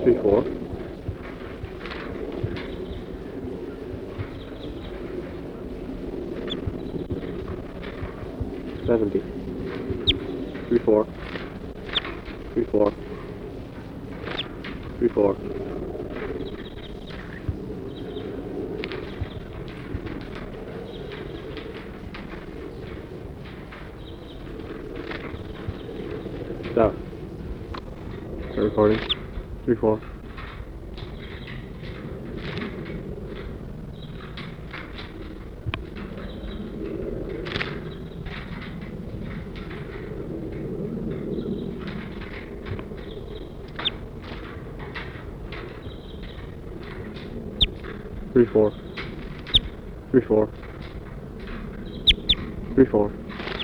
3-4. 70. 3-4. 3-4. 3-4. Stop. Start recording. 3-4. 3-4. 3-4. 3-4.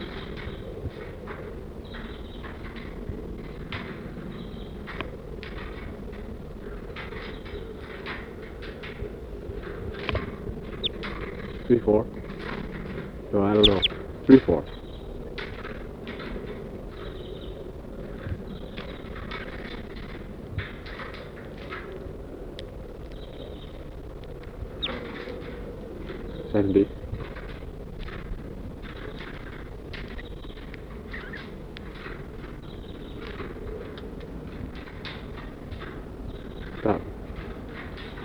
3-4. No, I don't know. 3-4. 70.